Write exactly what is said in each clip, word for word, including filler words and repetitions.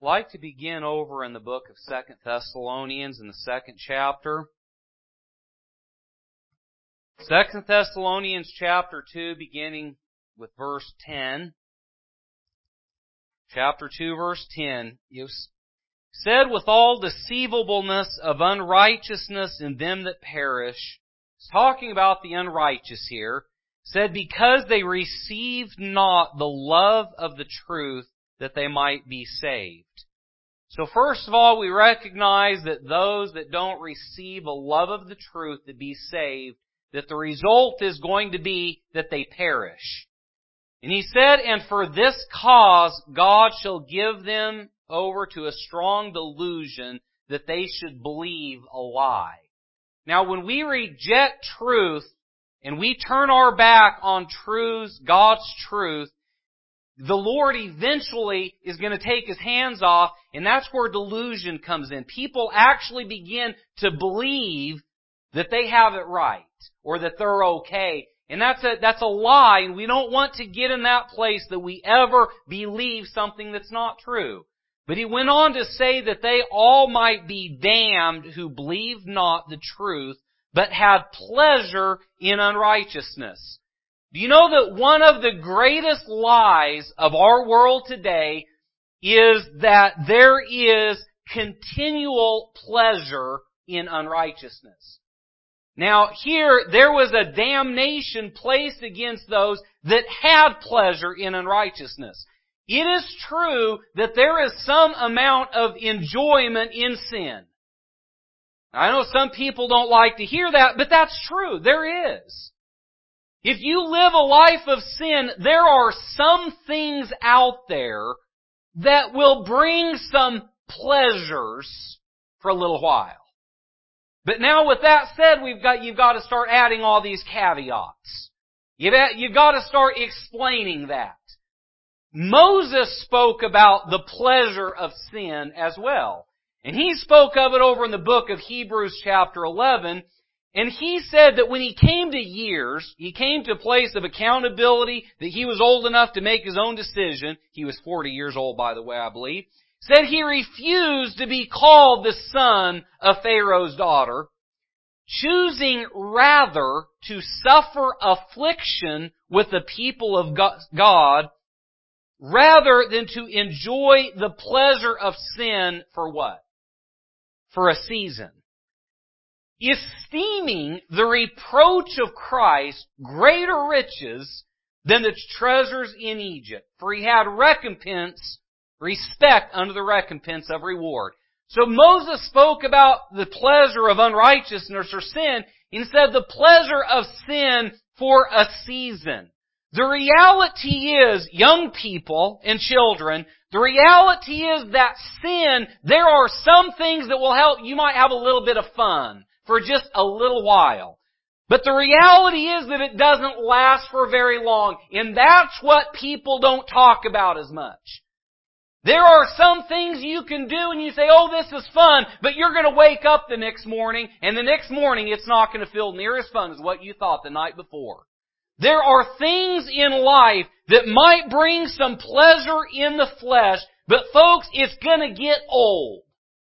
like to begin over in the book of Second Thessalonians in the second chapter. Second Thessalonians chapter two, beginning with verse ten. Chapter two, verse ten. You said, with all deceivableness of unrighteousness in them that perish. It's talking about the unrighteous here. Said, because they received not the love of the truth, that they might be saved. So first of all, we recognize that those that don't receive a love of the truth to be saved, that the result is going to be that they perish. And he said, and for this cause God shall give them over to a strong delusion, that they should believe a lie. Now when we reject truth, and we turn our back on truths, God's truth, the Lord eventually is going to take His hands off, and that's where delusion comes in. People actually begin to believe that they have it right, or that they're okay. And that's a, that's a lie, and we don't want to get in that place that we ever believe something that's not true. But he went on to say that they all might be damned who believed not the truth, but had pleasure in unrighteousness. Do you know that one of the greatest lies of our world today is that there is continual pleasure in unrighteousness? Now here, there was a damnation placed against those that had pleasure in unrighteousness. It is true that there is some amount of enjoyment in sin. I know some people don't like to hear that, but that's true. There is. If you live a life of sin, there are some things out there that will bring some pleasures for a little while. But now with that said, we've got, you've got to start adding all these caveats. You've, you've got to start explaining that. Moses spoke about the pleasure of sin as well. And he spoke of it over in the book of Hebrews chapter eleven. And he said that when he came to years, he came to a place of accountability, that he was old enough to make his own decision. He was forty years old, by the way, I believe. Said he refused to be called the son of Pharaoh's daughter, choosing rather to suffer affliction with the people of God, rather than to enjoy the pleasure of sin for what? For a season. Esteeming the reproach of Christ greater riches than the treasures in Egypt, for he had recompense, respect unto the recompense of reward. So Moses spoke about the pleasure of unrighteousness or sin, and said the pleasure of sin for a season. The reality is, young people and children, the reality is that sin, there are some things that will help. You might have a little bit of fun for just a little while. But the reality is that it doesn't last for very long. And that's what people don't talk about as much. There are some things you can do and you say, oh, this is fun, but you're going to wake up the next morning, and the next morning it's not going to feel near as fun as what you thought the night before. There are things in life that might bring some pleasure in the flesh, but folks, it's going to get old.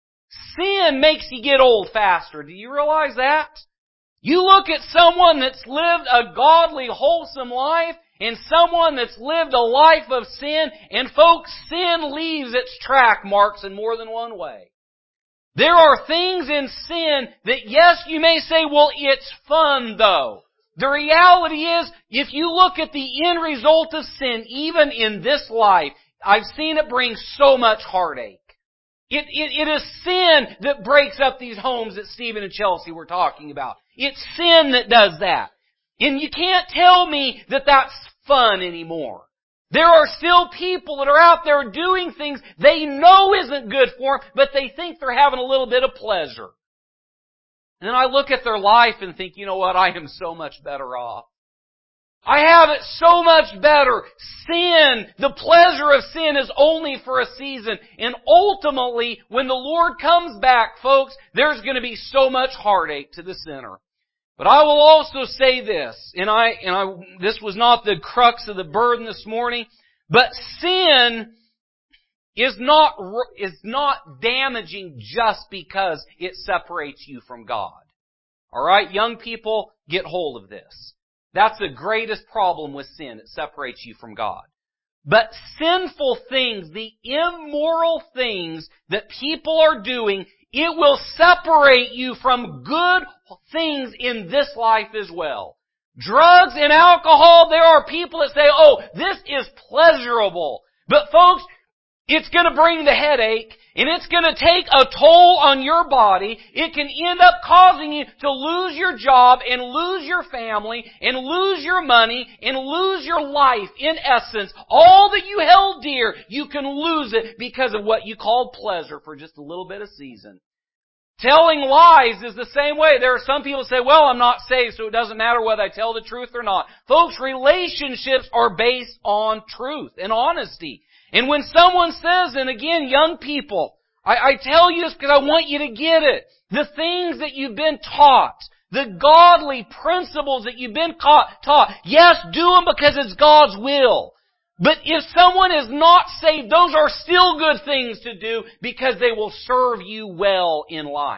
Sin makes you get old faster. Do you realize that? You look at someone that's lived a godly, wholesome life, and someone that's lived a life of sin, and folks, sin leaves its track marks in more than one way. There are things in sin that, yes, you may say, well, it's fun though. The reality is, if you look at the end result of sin, even in this life, I've seen it bring so much heartache. It, it, it is sin that breaks up these homes that Stephen and Chelsea were talking about. It's sin that does that. And you can't tell me that that's fun anymore. There are still people that are out there doing things they know isn't good for them, but they think they're having a little bit of pleasure. And then I look at their life and think, you know what, I am so much better off. I have it so much better. Sin, the pleasure of sin is only for a season. And ultimately, when the Lord comes back, folks, there's going to be so much heartache to the sinner. But I will also say this, and I, and I, this was not the crux of the burden this morning, but sin is not, is not damaging just because it separates you from God. Alright, young people, get hold of this. That's the greatest problem with sin. It separates you from God. But sinful things, the immoral things that people are doing, it will separate you from good things in this life as well. Drugs and alcohol, there are people that say, oh, this is pleasurable. But folks, it's going to bring the headache, and it's going to take a toll on your body. It can end up causing you to lose your job, and lose your family, and lose your money, and lose your life. In essence, all that you held dear, you can lose it because of what you called pleasure for just a little bit of season. Telling lies is the same way. There are some people who say, well, I'm not saved, so it doesn't matter whether I tell the truth or not. Folks, relationships are based on truth and honesty. And when someone says, and again, young people, I, I tell you this because I want you to get it. The things that you've been taught, the godly principles that you've been taught, yes, do them because it's God's will. But if someone is not saved, those are still good things to do because they will serve you well in life.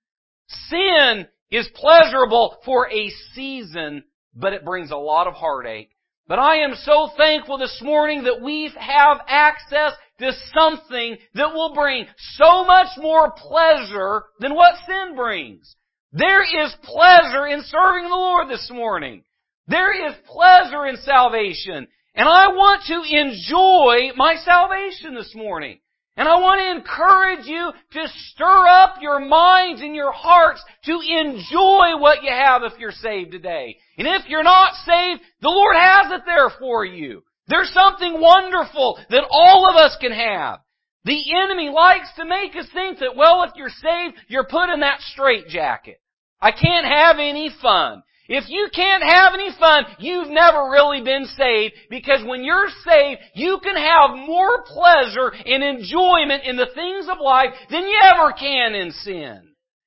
Sin is pleasurable for a season, but it brings a lot of heartache. But I am so thankful this morning that we have access to something that will bring so much more pleasure than what sin brings. There is pleasure in serving the Lord this morning. There is pleasure in salvation. And I want to enjoy my salvation this morning. And I want to encourage you to stir up your minds and your hearts to enjoy what you have if you're saved today. And if you're not saved, the Lord has it there for you. There's something wonderful that all of us can have. The enemy likes to make us think that, well, if you're saved, you're put in that straitjacket. I can't have any fun. If you can't have any fun, you've never really been saved, because when you're saved, you can have more pleasure and enjoyment in the things of life than you ever can in sin.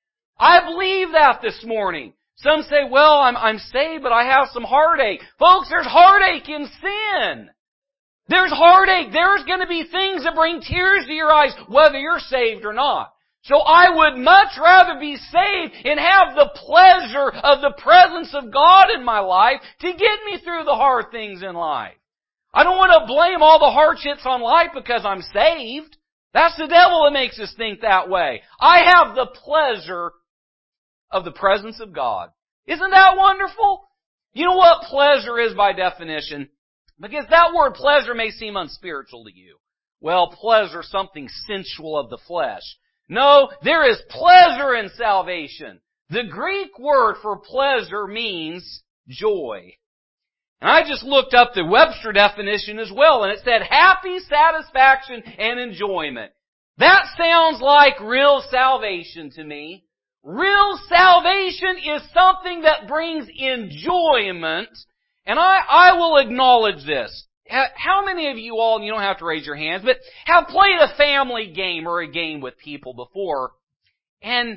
I believe that this morning. Some say, well, I'm, I'm saved, but I have some heartache. Folks, there's heartache in sin. There's heartache. There's going to be things that bring tears to your eyes, whether you're saved or not. So I would much rather be saved and have the pleasure of the presence of God in my life to get me through the hard things in life. I don't want to blame all the hardships on life because I'm saved. That's the devil that makes us think that way. I have the pleasure of the presence of God. Isn't that wonderful? You know what pleasure is by definition? Because that word pleasure may seem unspiritual to you. Well, pleasure, something sensual of the flesh. No, there is pleasure in salvation. The Greek word for pleasure means joy. And I just looked up the Webster definition as well, and it said happy satisfaction and enjoyment. That sounds like real salvation to me. Real salvation is something that brings enjoyment, and I, I will acknowledge this. How many of you all, and you don't have to raise your hands, but have played a family game or a game with people before? And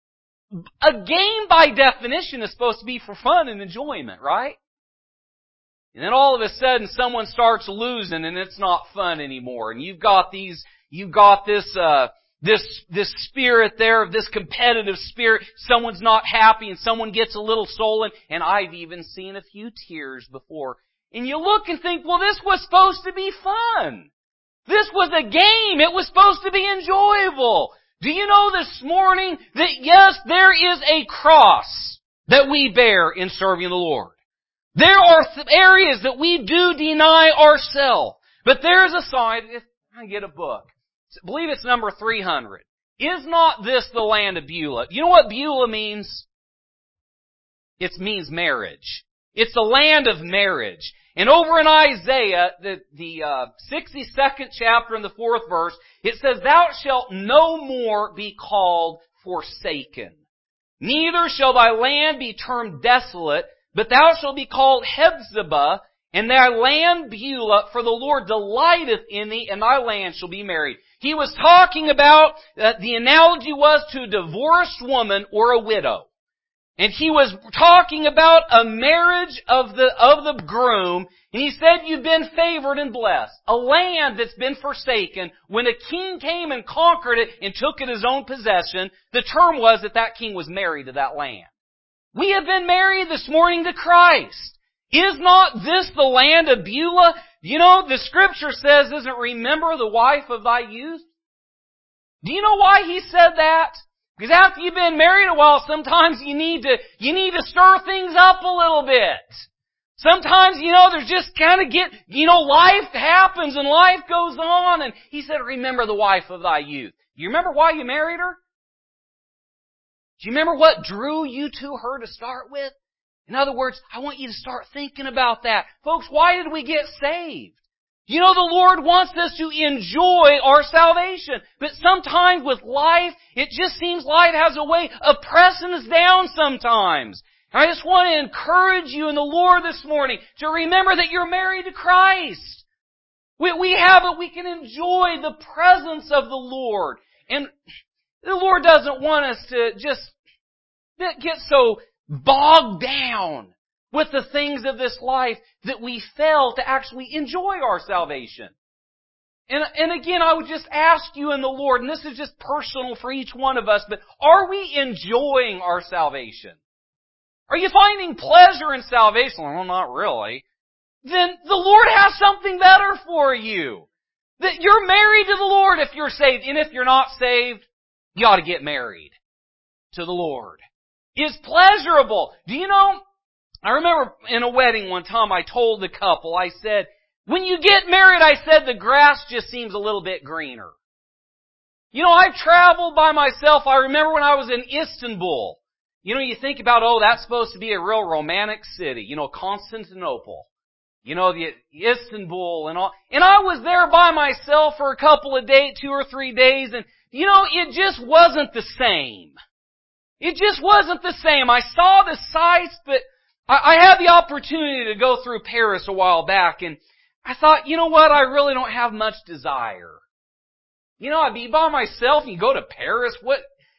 a game by definition is supposed to be for fun and enjoyment, right? And then all of a sudden someone starts losing and it's not fun anymore. And you've got these, you've got this, uh, this, this spirit there, this competitive spirit. Someone's not happy and someone gets a little sullen. And I've even seen a few tears before. And you look and think, well, this was supposed to be fun. This was a game. It was supposed to be enjoyable. Do you know this morning that yes, there is a cross that we bear in serving the Lord. There are areas that we do deny ourselves. But there's a side, if I get a book, I believe it's number three hundred. Is not this the land of Beulah? You know what Beulah means? It means marriage. It's the land of marriage. And over in Isaiah, the, the uh, sixty-second chapter and the fourth verse, it says, Thou shalt no more be called forsaken. Neither shall thy land be termed desolate, but thou shalt be called Hephzibah, and thy land Beulah, for the Lord delighteth in thee, and thy land shall be married. He was talking about, uh, the analogy was to a divorced woman or a widow. And he was talking about a marriage of the, of the groom. And he said, you've been favored and blessed. A land that's been forsaken. When a king came and conquered it and took it his own possession, the term was that that king was married to that land. We have been married this morning to Christ. Is not this the land of Beulah? You know, the scripture says, doesn't remember the wife of thy youth? Do you know why he said that? Because after you've been married a while, sometimes you need to, you need to stir things up a little bit. Sometimes, you know, there's just kind of get, you know, life happens and life goes on. And he said, remember the wife of thy youth. Do you remember why you married her? Do you remember what drew you to her to start with? In other words, I want you to start thinking about that. Folks, why did we get saved? You know, the Lord wants us to enjoy our salvation. But sometimes with life, it just seems life has a way of pressing us down sometimes. And I just want to encourage you in the Lord this morning to remember that you're married to Christ. We, we have it, we can enjoy the presence of the Lord. And the Lord doesn't want us to just get so bogged down with the things of this life that we fail to actually enjoy our salvation. And, and again, I would just ask you in the Lord, and this is just personal for each one of us, but are we enjoying our salvation? Are you finding pleasure in salvation? Well, not really. Then the Lord has something better for you. That you're married to the Lord if you're saved. And if you're not saved, you ought to get married to the Lord. It's pleasurable. Do you know, I remember in a wedding one time I told the couple, I said, when you get married, I said, the grass just seems a little bit greener. You know, I've traveled by myself. I remember when I was in Istanbul. You know, you think about, oh, that's supposed to be a real romantic city. You know, Constantinople. You know, the Istanbul and all. And I was there by myself for a couple of days, two or three days, and, you know, it just wasn't the same. It just wasn't the same. I saw the sights, but I had the opportunity to go through Paris a while back, and I thought, you know what, I really don't have much desire. You know, I'd be by myself and you go to Paris, what?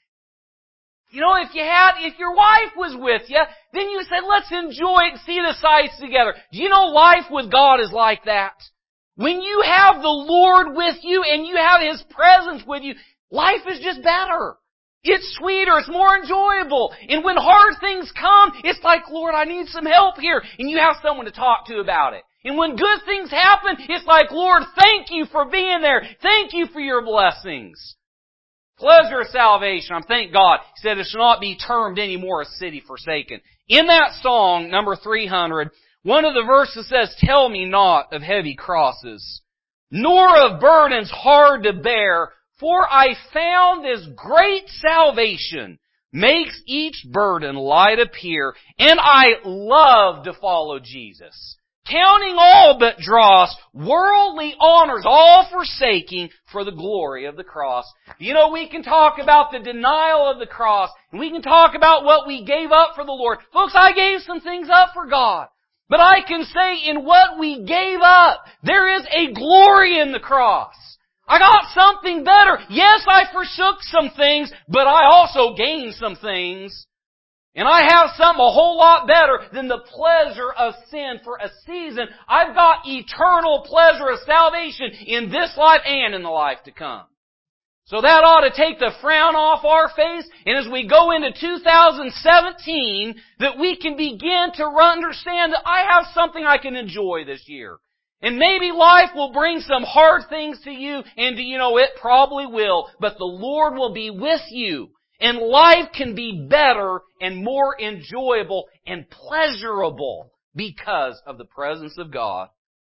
You know, if you had, if your wife was with you, then you said, let's enjoy it and see the sights together. Do you know life with God is like that? When you have the Lord with you and you have His presence with you, life is just better. It's sweeter, it's more enjoyable. And when hard things come, it's like, Lord, I need some help here. And you have someone to talk to about it. And when good things happen, it's like, Lord, thank you for being there. Thank you for your blessings. Pleasure of salvation. I thank God. He said it shall not be termed anymore a city forsaken. In that song, number three hundred, one of the verses says, tell me not of heavy crosses, nor of burdens hard to bear, for I found this great salvation makes each burden light appear, and I love to follow Jesus. Counting all but dross, worldly honors all forsaking for the glory of the cross. You know, we can talk about the denial of the cross, and we can talk about what we gave up for the Lord. Folks, I gave some things up for God. But I can say in what we gave up, there is a glory in the cross. I got something better. Yes, I forsook some things, but I also gained some things. And I have something a whole lot better than the pleasure of sin for a season. I've got eternal pleasure of salvation in this life and in the life to come. So that ought to take the frown off our face. And as we go into two thousand seventeen, that we can begin to understand that I have something I can enjoy this year. And maybe life will bring some hard things to you, and you know, it probably will, but the Lord will be with you. And life can be better and more enjoyable and pleasurable because of the presence of God.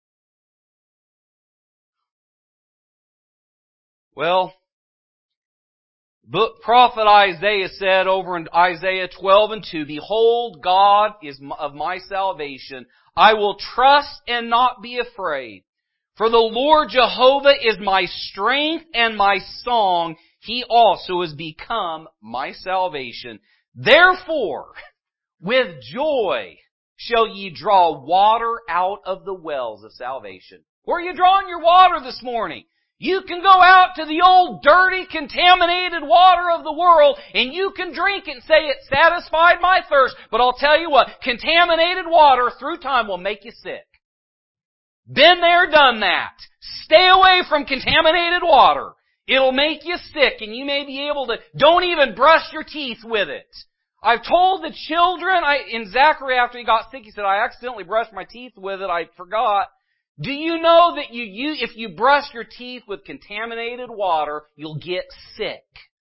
Well, book, prophet Isaiah said over in Isaiah twelve and two, behold, God is of my salvation. I will trust and not be afraid. For the Lord Jehovah is my strength and my song. He also has become my salvation. Therefore, with joy shall ye draw water out of the wells of salvation. Where are you drawing your water this morning? You can go out to the old dirty, contaminated water of the world and you can drink it and say it satisfied my thirst. But I'll tell you what, contaminated water through time will make you sick. Been there, done that. Stay away from contaminated water. It'll make you sick and you may be able to, don't even brush your teeth with it. I've told the children, I, in Zachary after he got sick, he said, I accidentally brushed my teeth with it, I forgot. Do you know that you, you, if you brush your teeth with contaminated water, you'll get sick?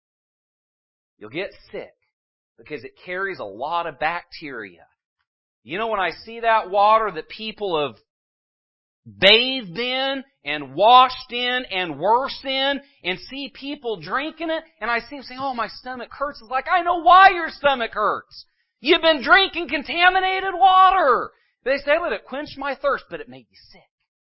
You'll get sick because it carries a lot of bacteria. You know, when I see that water that people have bathed in and washed in and worse in and see people drinking it and I see them saying, oh, my stomach hurts. It's like, I know why your stomach hurts. You've been drinking contaminated water. They say, let it quench my thirst, but it made you sick.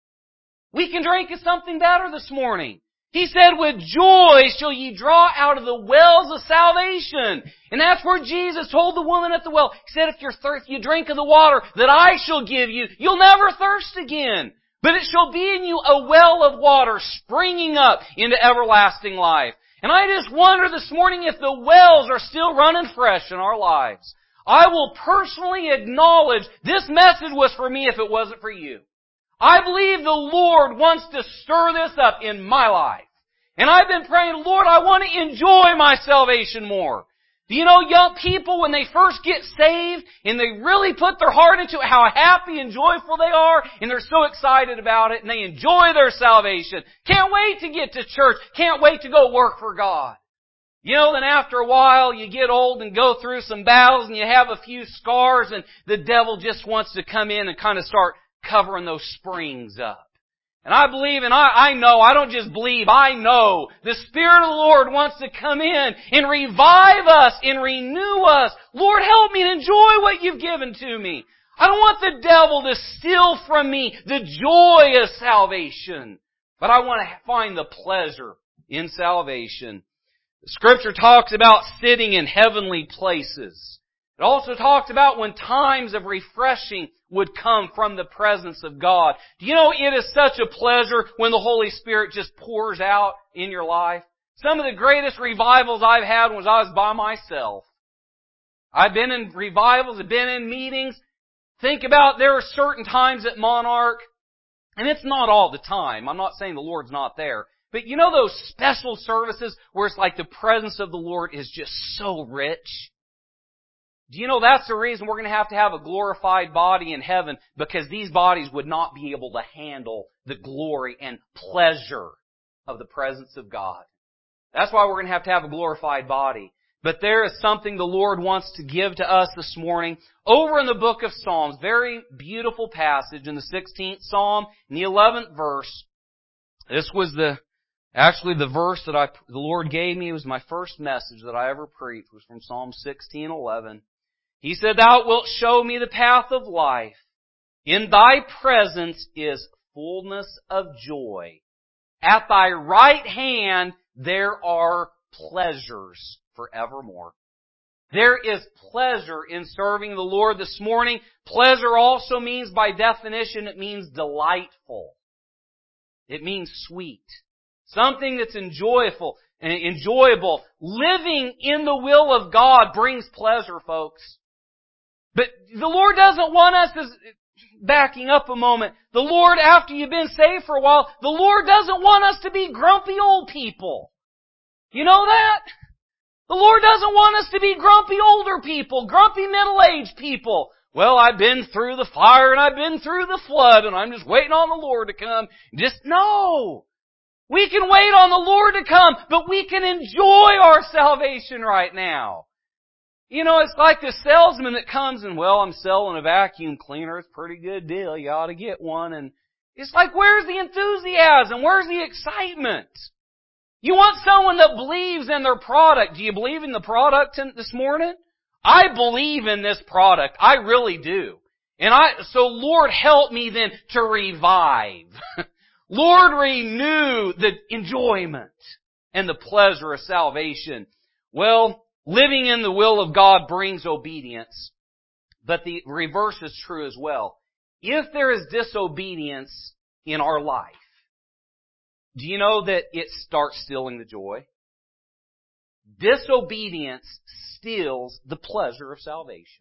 We can drink of something better this morning. He said, with joy shall ye draw out of the wells of salvation. And that's where Jesus told the woman at the well. He said, if you're thirsty, you drink of the water that I shall give you, you'll never thirst again. But it shall be in you a well of water springing up into everlasting life. And I just wonder this morning if the wells are still running fresh in our lives. I will personally acknowledge this message was for me if it wasn't for you. I believe the Lord wants to stir this up in my life. And I've been praying, Lord, I want to enjoy my salvation more. Do you know young people, when they first get saved and they really put their heart into it, how happy and joyful they are, and they're so excited about it, and they enjoy their salvation. Can't wait to get to church. Can't wait to go work for God. You know, then after a while, you get old and go through some battles, and you have a few scars, and the devil just wants to come in and kind of start covering those springs up. And I believe, and I, I know, I don't just believe, I know the Spirit of the Lord wants to come in and revive us and renew us. Lord, help me to enjoy what you've given to me. I don't want the devil to steal from me the joy of salvation, but I want to find the pleasure in salvation. The Scripture talks about sitting in heavenly places. It also talks about when times of refreshing would come from the presence of God. Do you know it is such a pleasure when the Holy Spirit just pours out in your life? Some of the greatest revivals I've had was I was by myself. I've been in revivals, I've been in meetings. Think about there are certain times at Monarch, and it's not all the time. I'm not saying the Lord's not there. But you know those special services where it's like the presence of the Lord is just so rich? Do you know that's the reason we're going to have to have a glorified body in heaven? Because these bodies would not be able to handle the glory and pleasure of the presence of God. That's why we're going to have to have a glorified body. But there is something the Lord wants to give to us this morning. Over in the book of Psalms, very beautiful passage in the sixteenth Psalm, in the eleventh verse. This was the, actually the verse that I, the Lord gave me. It was my first message that I ever preached. It was from Psalm sixteen eleven. He said, Thou wilt show me the path of life. In Thy presence is fullness of joy. At Thy right hand there are pleasures forevermore. There is pleasure in serving the Lord this morning. Pleasure also means, by definition, it means delightful. It means sweet. Something that's enjoyable, enjoyable. Living in the will of God brings pleasure, folks. But the Lord doesn't want us, as backing up a moment, the Lord, after you've been saved for a while, the Lord doesn't want us to be grumpy old people. You know that? The Lord doesn't want us to be grumpy older people, grumpy middle-aged people. Well, I've been through the fire and I've been through the flood and I'm just waiting on the Lord to come. Just, no! We can wait on the Lord to come, but we can enjoy our salvation right now. You know, it's like the salesman that comes and, well, I'm selling a vacuum cleaner. It's a pretty good deal. You ought to get one. And it's like, where's the enthusiasm? Where's the excitement? You want someone that believes in their product. Do you believe in the product this morning? I believe in this product. I really do. And I, so Lord, help me then to revive. Lord, renew the enjoyment and the pleasure of salvation. Well, living in the will of God brings obedience, but the reverse is true as well. If there is disobedience in our life, do you know that it starts stealing the joy? Disobedience steals the pleasure of salvation.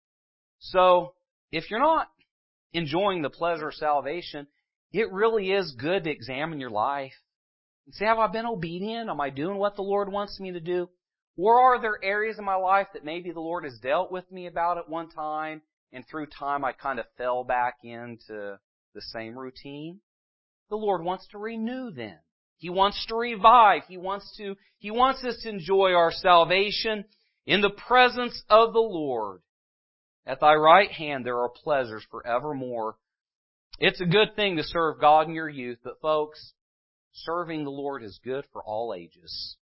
So, if you're not enjoying the pleasure of salvation, it really is good to examine your life and say, have I been obedient? Am I doing what the Lord wants me to do? Or are there areas in my life that maybe the Lord has dealt with me about at one time, and through time I kind of fell back into the same routine? The Lord wants to renew them. He wants to revive. He wants to, He wants us to enjoy our salvation in the presence of the Lord. At Thy right hand there are pleasures forevermore. It's a good thing to serve God in your youth, but folks, serving the Lord is good for all ages.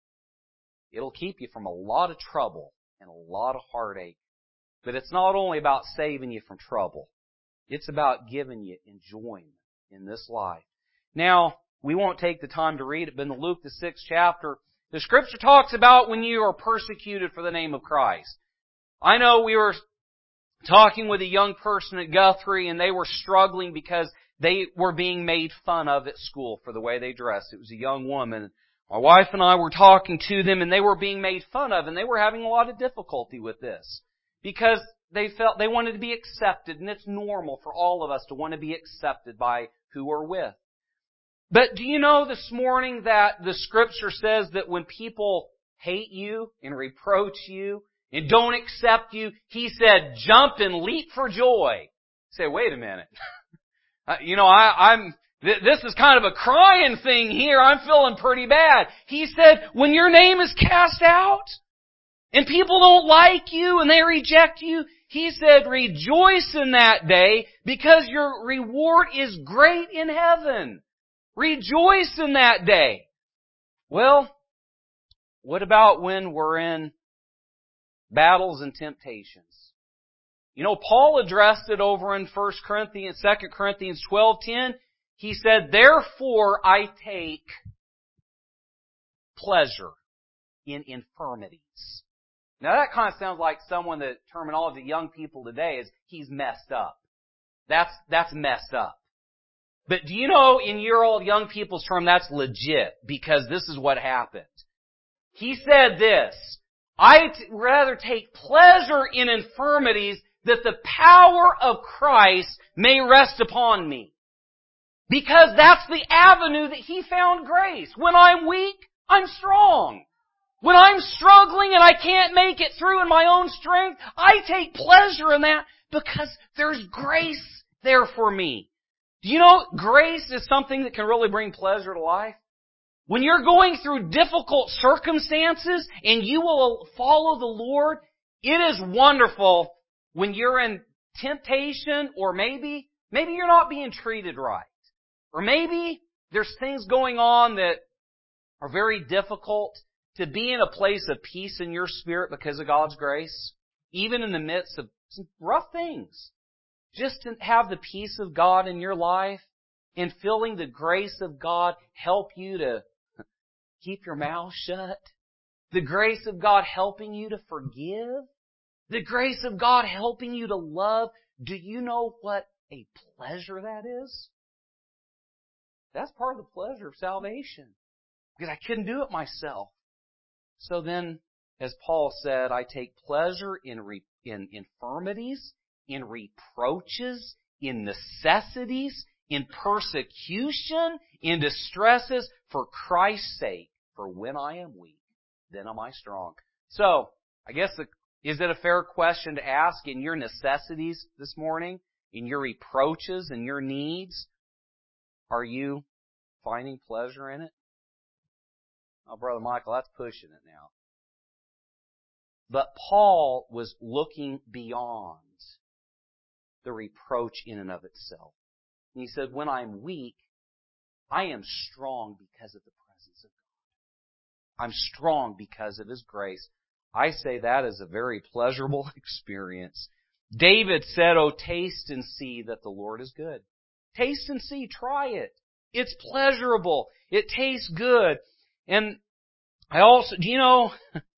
It'll keep you from a lot of trouble and a lot of heartache. But it's not only about saving you from trouble. It's about giving you enjoyment in this life. Now, we won't take the time to read it, but in Luke, the sixth chapter, the Scripture talks about when you are persecuted for the name of Christ. I know we were talking with a young person at Guthrie, and they were struggling because they were being made fun of at school for the way they dressed. It was a young woman. My wife and I were talking to them, and they were being made fun of, and they were having a lot of difficulty with this because they felt they wanted to be accepted, and it's normal for all of us to want to be accepted by who we're with. But do you know this morning that the Scripture says that when people hate you and reproach you and don't accept you, He said, jump and leap for joy. Say, wait a minute. you know, I, I'm, th- this is kind of a crying thing here. I'm feeling pretty bad. He said, when your name is cast out and people don't like you and they reject you, He said, rejoice in that day because your reward is great in heaven. Rejoice in that day. Well, what about when we're in battles and temptations? You know, Paul addressed it over in First Corinthians, Second Corinthians twelve ten. He said, therefore I take pleasure in infirmities. Now that kind of sounds like someone, the terminology of young people today is, he's messed up. That's, that's messed up. But do you know, in your old young people's term, that's legit, because this is what happened. He said this, I'd rather take pleasure in infirmities that the power of Christ may rest upon me. Because that's the avenue that He found grace. When I'm weak, I'm strong. When I'm struggling and I can't make it through in my own strength, I take pleasure in that because there's grace there for me. Do you know grace is something that can really bring pleasure to life? When you're going through difficult circumstances and you will follow the Lord, it is wonderful when you're in temptation, or maybe, maybe you're not being treated right. Or maybe there's things going on that are very difficult, to be in a place of peace in your spirit because of God's grace, even in the midst of some rough things. Just to have the peace of God in your life and feeling the grace of God help you to keep your mouth shut. The grace of God helping you to forgive. The grace of God helping you to love. Do you know what a pleasure that is? That's part of the pleasure of salvation. Because I couldn't do it myself. So then, as Paul said, I take pleasure in, re, in infirmities, in reproaches, in necessities, in persecution, in distresses, for Christ's sake. For when I am weak, then am I strong. So, I guess, the, is it a fair question to ask in your necessities this morning, in your reproaches and your needs? Are you finding pleasure in it? Oh, Brother Michael, that's pushing it now. But Paul was looking beyond the reproach in and of itself. And he said, when I'm weak, I am strong because of the presence of God. I'm strong because of His grace. I say that is a very pleasurable experience. David said, oh, taste and see that the Lord is good. Taste and see, try it. It's pleasurable. It tastes good. And I also, do you know,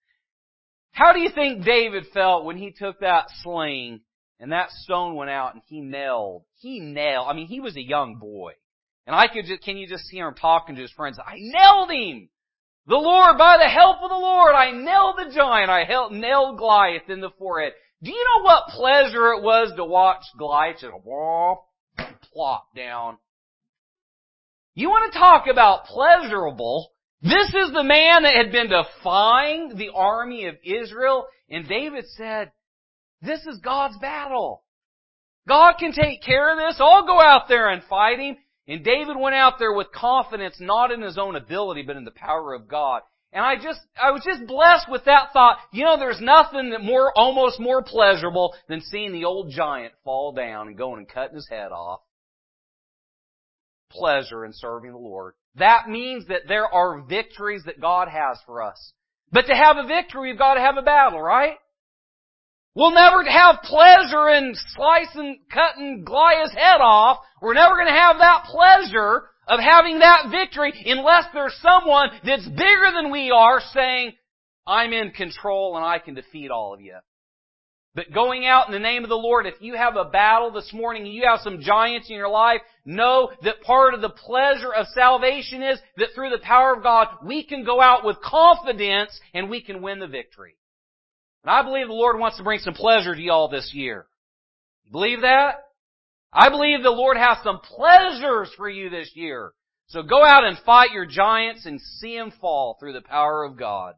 how do you think David felt when he took that sling and that stone went out and he nailed, he nailed, I mean, he was a young boy. And I could just, can you just see him talking to his friends? I nailed him! The Lord, by the help of the Lord, I nailed the giant. I held, nailed Goliath in the forehead. Do you know what pleasure it was to watch Goliath just whoop, plop down? You want to talk about pleasurable? This is the man that had been defying the army of Israel, and David said, this is God's battle. God can take care of this. I'll go out there and fight him. And David went out there with confidence, not in his own ability, but in the power of God. And I just, I was just blessed with that thought. You know, there's nothing that more, almost more pleasurable than seeing the old giant fall down and going and cutting his head off. Pleasure in serving the Lord. That means that there are victories that God has for us. But to have a victory, we've got to have a battle, right? We'll never have pleasure in slicing, cutting Goliath's head off. We're never going to have that pleasure of having that victory unless there's someone that's bigger than we are saying, I'm in control and I can defeat all of you. But going out in the name of the Lord, if you have a battle this morning and you have some giants in your life, know that part of the pleasure of salvation is that through the power of God, we can go out with confidence and we can win the victory. And I believe the Lord wants to bring some pleasure to y'all this year. You believe that? I believe the Lord has some pleasures for you this year. So go out and fight your giants and see them fall through the power of God.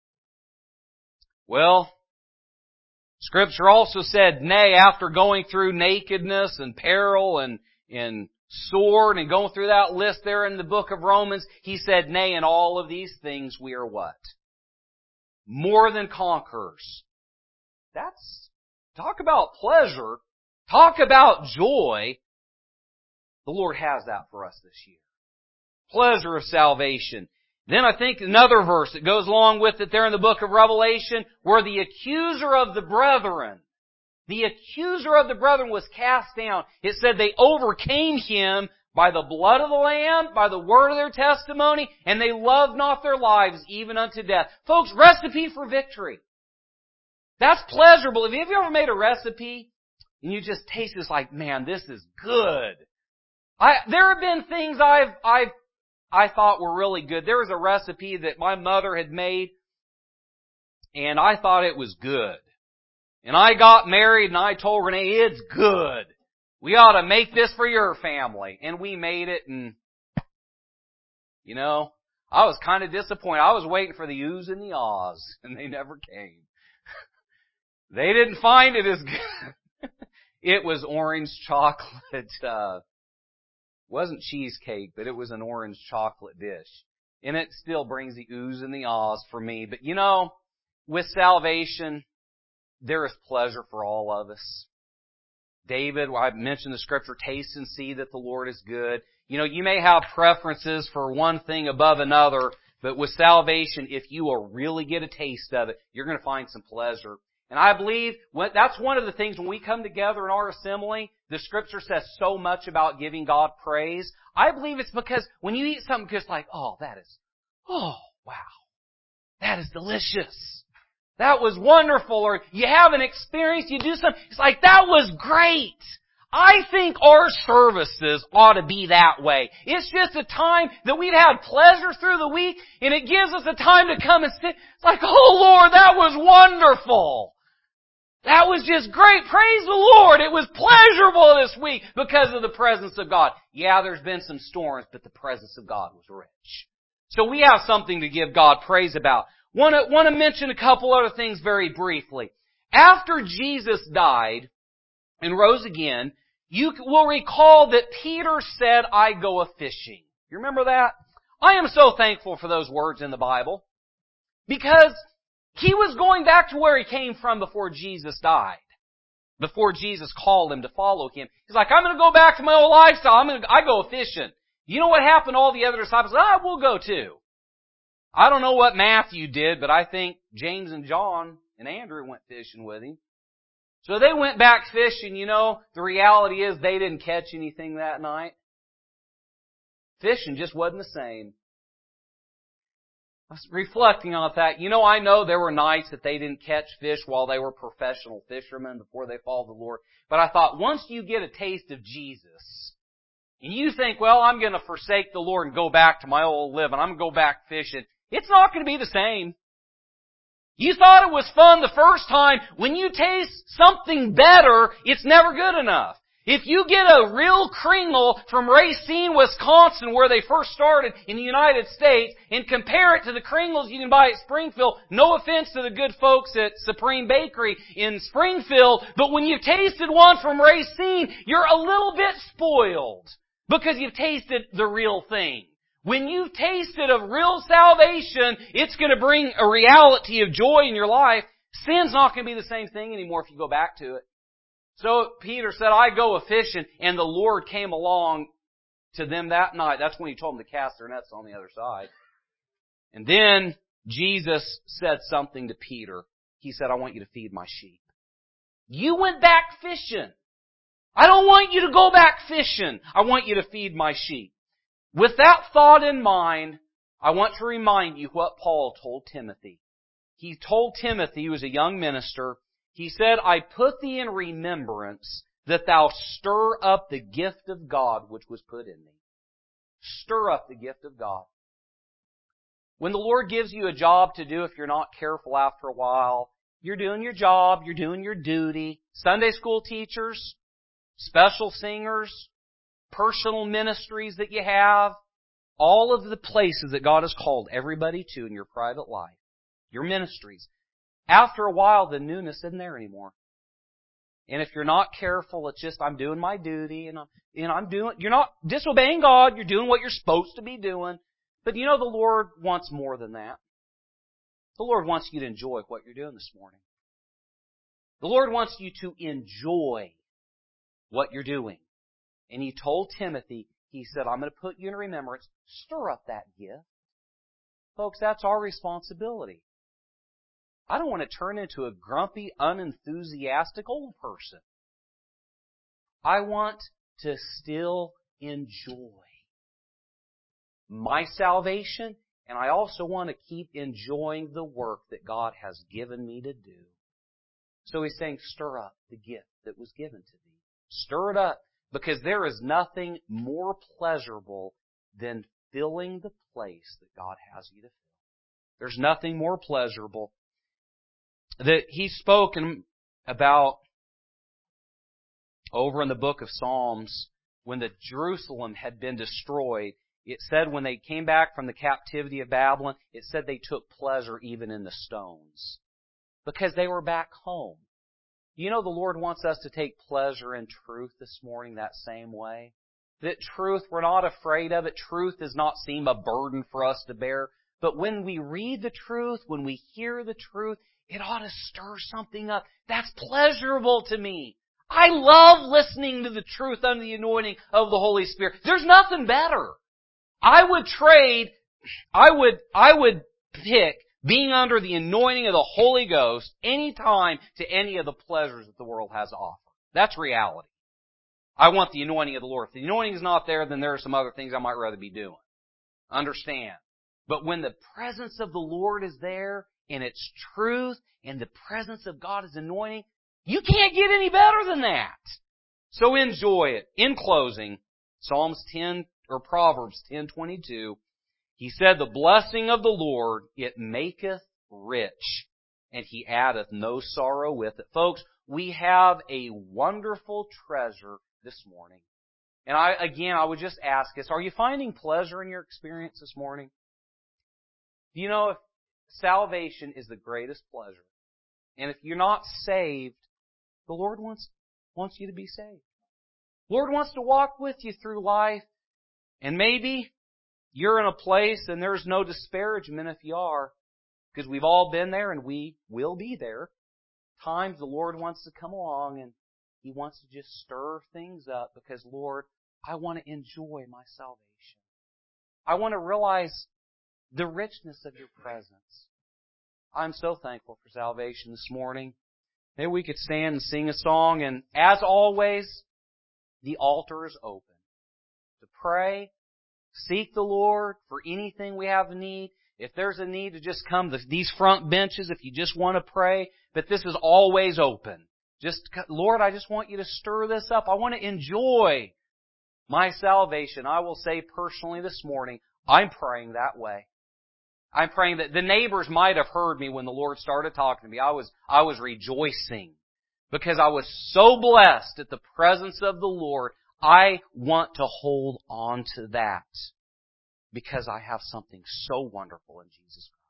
Well, Scripture also said, nay, after going through nakedness and peril and, and sword and going through that list there in the book of Romans, He said, nay, in all of these things we are what? More than conquerors. That's, talk about pleasure. Talk about joy. The Lord has that for us this year. Pleasure of salvation. Then I think another verse that goes along with it there in the book of Revelation, where the accuser of the brethren, the accuser of the brethren was cast down. It said they overcame him by the blood of the Lamb, by the word of their testimony, and they loved not their lives even unto death. Folks, recipe for victory. That's pleasurable. Have you ever made a recipe and you just taste this like, man, this is good? I, there have been things I've, I've, I thought were really good. There was a recipe that my mother had made, and I thought it was good. And I got married and I told Renee, it's good. We ought to make this for your family. And we made it, and, you know, I was kind of disappointed. I was waiting for the oohs and the ahs, and they never came. They didn't find it as good. It was orange chocolate, uh, wasn't cheesecake, but it was an orange chocolate dish. And it still brings the oohs and the ahs for me. But you know, with salvation, there is pleasure for all of us. David, I mentioned the scripture, taste and see that the Lord is good. You know, you may have preferences for one thing above another, but with salvation, if you will really get a taste of it, you're going to find some pleasure. And I believe that's one of the things when we come together in our assembly, the Scripture says so much about giving God praise. I believe it's because when you eat something just like, oh, that is, oh, wow, that is delicious. That was wonderful. Or you have an experience, you do something, it's like, that was great. I think our services ought to be that way. It's just a time that we've had pleasure through the week, and it gives us a time to come and sit. It's like, oh Lord, that was wonderful. That was just great. Praise the Lord. It was pleasurable this week because of the presence of God. Yeah, there's been some storms, but the presence of God was rich. So we have something to give God praise about. Want to, want to mention a couple other things very briefly. After Jesus died and rose again, you will recall that Peter said, I go a-fishing. You remember that? I am so thankful for those words in the Bible because he was going back to where he came from before Jesus died. Before Jesus called him to follow him. He's like, I'm going to go back to my old lifestyle. I'm going to, I go fishing. You know what happened to all the other disciples? Ah, we'll go too. I don't know what Matthew did, but I think James and John and Andrew went fishing with him. So they went back fishing. You know, the reality is they didn't catch anything that night. Fishing just wasn't the same. I was reflecting on that. You know, I know there were nights that they didn't catch fish while they were professional fishermen before they followed the Lord. But I thought, once you get a taste of Jesus, and you think, well, I'm going to forsake the Lord and go back to my old living, I'm going to go back fishing, it's not going to be the same. You thought it was fun the first time. When you taste something better, it's never good enough. If you get a real kringle from Racine, Wisconsin, where they first started in the United States, and compare it to the kringles you can buy at Springfield, no offense to the good folks at Supreme Bakery in Springfield, but when you've tasted one from Racine, you're a little bit spoiled because you've tasted the real thing. When you've tasted of real salvation, it's going to bring a reality of joy in your life. Sin's not going to be the same thing anymore if you go back to it. So Peter said, I go a-fishing, and the Lord came along to them that night. That's when He told them to cast their nets on the other side. And then Jesus said something to Peter. He said, I want you to feed my sheep. You went back fishing. I don't want you to go back fishing. I want you to feed my sheep. With that thought in mind, I want to remind you what Paul told Timothy. He told Timothy, he was a young minister, he said, I put thee in remembrance that thou stir up the gift of God which was put in thee. Stir up the gift of God. When the Lord gives you a job to do, if you're not careful after a while, you're doing your job, you're doing your duty. Sunday school teachers, special singers, personal ministries that you have, all of the places that God has called everybody to in your private life, your ministries. After a while, the newness isn't there anymore. And if you're not careful, it's just, I'm doing my duty, and I'm, and I'm doing, you're not disobeying God, you're doing what you're supposed to be doing. But you know, the Lord wants more than that. The Lord wants you to enjoy what you're doing this morning. The Lord wants you to enjoy what you're doing. And He told Timothy, He said, I'm going to put you in remembrance. Stir up that gift. Folks, that's our responsibility. I don't want to turn into a grumpy, unenthusiastic old person. I want to still enjoy my salvation, and I also want to keep enjoying the work that God has given me to do. So He's saying, stir up the gift that was given to thee. Stir it up. Because there is nothing more pleasurable than filling the place that God has you to fill. There's nothing more pleasurable. That He's spoken about over in the book of Psalms, when the Jerusalem had been destroyed, it said when they came back from the captivity of Babylon, it said they took pleasure even in the stones. Because they were back home. You know, the Lord wants us to take pleasure in truth this morning that same way. That truth, we're not afraid of it. Truth does not seem a burden for us to bear. But when we read the truth, when we hear the truth, it ought to stir something up. That's pleasurable to me. I love listening to the truth under the anointing of the Holy Spirit. There's nothing better. I would trade, I would, I would pick being under the anointing of the Holy Ghost any time to any of the pleasures that the world has to offer. That's reality. I want the anointing of the Lord. If the anointing is not there, then there are some other things I might rather be doing. Understand. But when the presence of the Lord is there, and it's truth, and the presence of God is anointing, you can't get any better than that. So enjoy it. In closing, Psalms ten, or Proverbs ten twenty-two, he said, the blessing of the Lord, it maketh rich, and He addeth no sorrow with it. Folks, we have a wonderful treasure this morning. And I, again, I would just ask us, are you finding pleasure in your experience this morning? Do you know if salvation is the greatest pleasure? And if you're not saved, the Lord wants, wants you to be saved. The Lord wants to walk with you through life. And maybe you're in a place, and there's no disparagement if you are, because we've all been there and we will be there. Times the Lord wants to come along and He wants to just stir things up because, Lord, I want to enjoy my salvation. I want to realize the richness of your presence. I'm so thankful for salvation this morning. Maybe we could stand and sing a song, and as always, the altar is open to pray. Seek the Lord for anything we have a need. If there's a need to just come to these front benches, if you just want to pray, but this is always open. Just, Lord, I just want you to stir this up. I want to enjoy my salvation, I will say personally this morning, I'm praying that way. I'm praying that the neighbors might have heard me when the Lord started talking to me. I was, I was rejoicing because I was so blessed at the presence of the Lord. I want to hold on to that because I have something so wonderful in Jesus Christ.